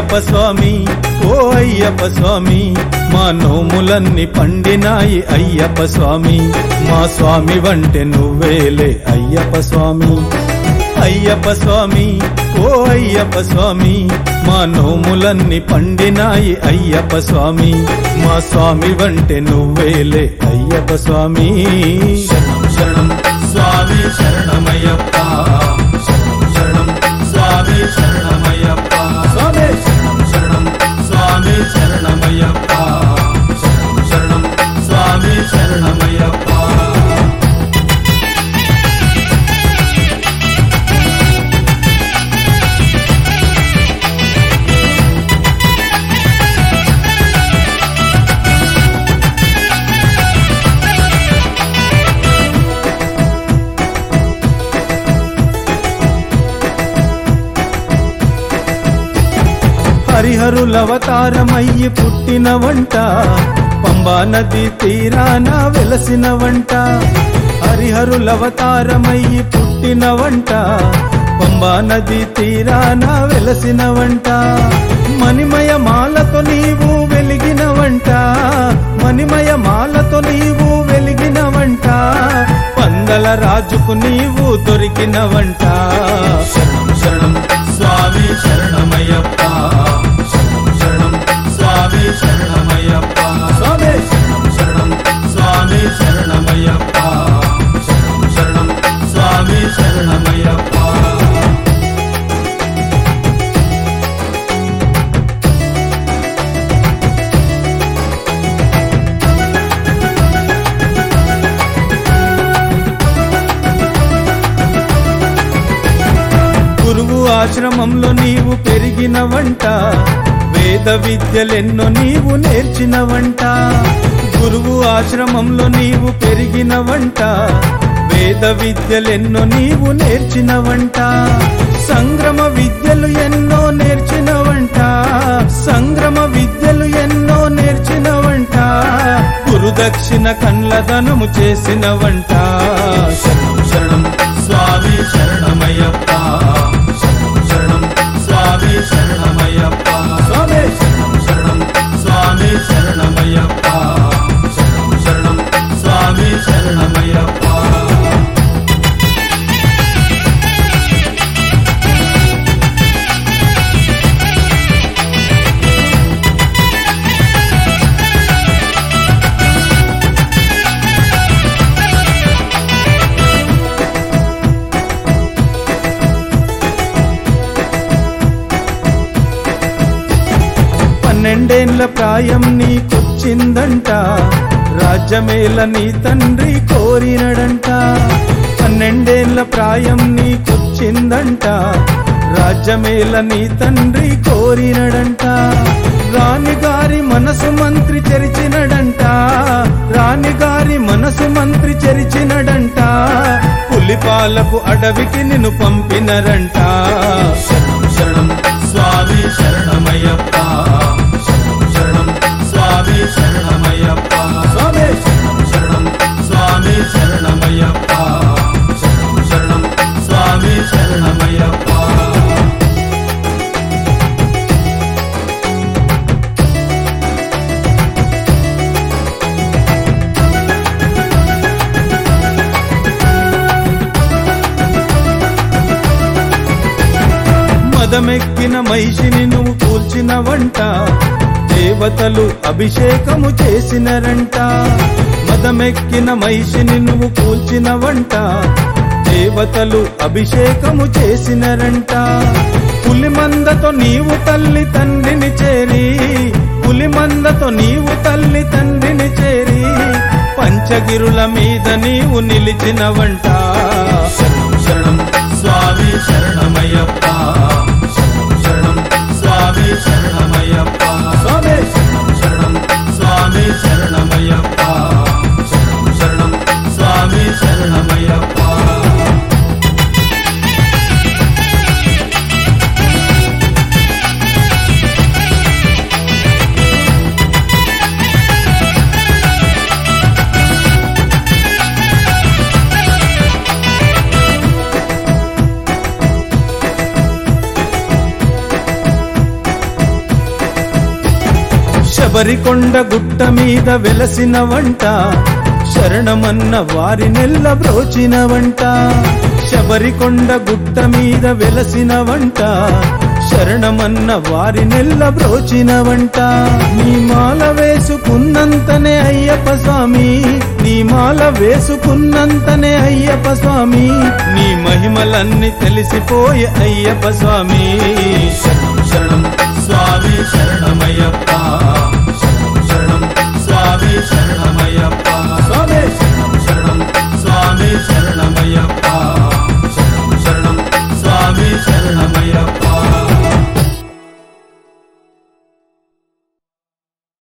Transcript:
అయ్యప్ప స్వామి ఓ అయ్యప్ప స్వామి మా నోములన్నీ పండినాయి అయ్యప్ప స్వామి మా స్వామి వంటే నువ్వేలే అయ్యప్ప స్వామి అయ్యప్ప స్వామి ఓ అయ్యప్ప స్వామి మా నోములన్నీ పండినాయి అయ్యప్ప స్వామి మా స్వామి వంటే నువ్వేలే అయ్యప్ప స్వామి శరణం శరణం స్వామి శరణమయ్యప్ప శరణం శరణం స్వామి శరణమయ్యప్ప స్వామి శరణం శరణం స్వామి శరణమయ్యప్ప శరణం శరణం స్వామి శరణమయ్యప్ప హరిహరులవతారమయ్యి పుట్టిన వంట పంబా నది తీరాన వెలసిన వంట హరిహరులవతారమయ్యి పుట్టిన వంట పంబా నది తీరాన వెలసిన వంట మణిమయ మాలతో నీవు వెలిగిన వంట మణిమయ మాలతో నీవు వెలిగిన వంట పందల రాజుకు నీవు దొరికిన వంట శరణం శరణం స్వామి శరణమయ్యప్ప శరణం శరణం స్వామి శరణమయ్యప్ప స్వామి శరణం శరణం స్వామి శరణమయ్యప్ప శరణం శరణం స్వామి శరణమయ్యప్ప గురువు ఆశ్రమంలో నీవు పెరిగిన వంట వేద విద్యలెన్నో నీవు నేర్చిన వంట గురువు ఆశ్రమంలో నీవు పెరిగిన వంట వేద విద్యలెన్నో నీవు నేర్చిన వంట సంగ్రమ విద్యలు ఎన్నో నేర్చిన వంట సంగ్రమ విద్యలు ఎన్నో నేర్చిన వంట గురుదక్షిణ కన్లదనము చేసిన వంట శరణం శరణం స్వామి శరణమయ్యప్ప శరణం శరణం స్వామి శరణమయ్యప్ప స్వామి శరణం శరణం స్వామి శరణమయ్యప్ప శరణం శరణం స్వామి శరణమయ్యప్ప పన్నెండేళ్ల ప్రాయం నీకొచ్చిందంట రాజ్యమేల నీ తండ్రి కోరినడంట పన్నెండేళ్ల ప్రాయం నీకొచ్చిందంట రాజ్యమేల నీ తండ్రి కోరినడంట రాణిగారి మనసు మంత్రి చెరిచినడంట రాణిగారి మనసు మంత్రి చెరిచినడంట పులిపాలకు అడవికి నిన్ను పంపినరంట శరణం శరణం స్వామి శరణమయ్యప్ప శరణం శరణం స్వామి శరణమయ్యప్ప స్వామి శరణం శరణం స్వామి శరణమయ్యప్ప శరణం శరణం స్వామి శరణమయ్యప్ప మదమెక్కిన మహిషిని నువ్వు కూల్చిన వంట దేవతలు అభిషేకము చేసినరంట మదమెక్కిన మహిషిని నువ్వు కూల్చిన వంట దేవతలు అభిషేకము చేసినరంట పులిమందతో నీవు తల్లి తండ్రిని చేరి పులిమందతో నీవు తల్లి తండ్రిని చేరి పంచగిరుల మీద నీవు నిలిచిన వంట శరణం శరణం స్వామి శరణమయ్యప్ప శరణం శరణం స్వామి శరణమయ్యప్ప స్వామి శరణం శరణం స్వామి శరణమయ్యప్ప శరణం శరణం స్వామి శరణమయ్యప్ప శబరికొండ గుట్ట మీద వెలసిన వంట శరణమన్న వారినెల్ల బ్రోచిన వంట శబరికొండ గుట్ట మీద వెలసిన వంట శరణమన్న వారినెల్ల బ్రోచిన వంట నీ మాల వేసుకున్నంతనే అయ్యప్ప స్వామి నీ మాల వేసుకున్నంతనే అయ్యప్ప స్వామి నీ మహిమలన్నీ తెలిసిపోయే అయ్యప్ప స్వామి శరణం శరణం స్వామి శరణమయ్యప్ప